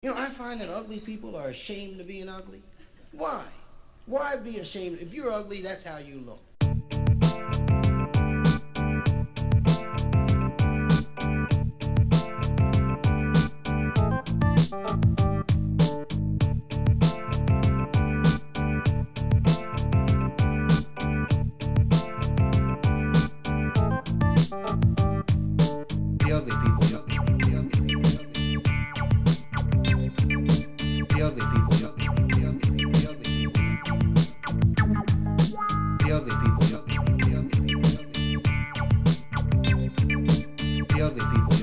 You know, I find that ugly people are ashamed of being ugly. Why? Why be ashamed? If you're ugly, that's how you look. The ugly people. The ugly people. The ugly people. The ugly people.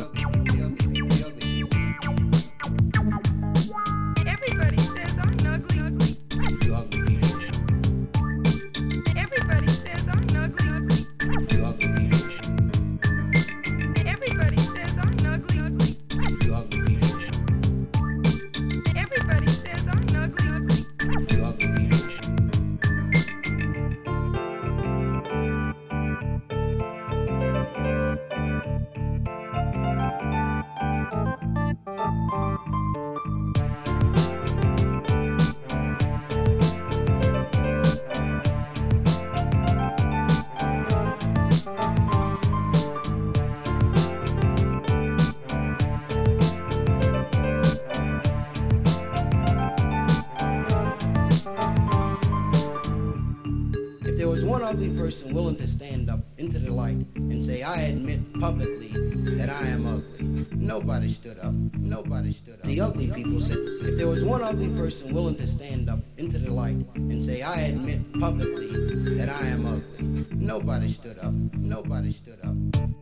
Everybody says I'm ugly. You ugly people. Everybody says I'm ugly. You ugly people. Everybody says I'm ugly. You ugly people. Everybody says I'm ugly. You ugly people. If there was one ugly person willing to stand up into the light and say, I admit publicly that I am ugly, nobody stood up. Nobody stood up. The ugly people said, if there was one ugly person willing to stand up into the light and say, I admit publicly that I am ugly, nobody stood up. Nobody stood up.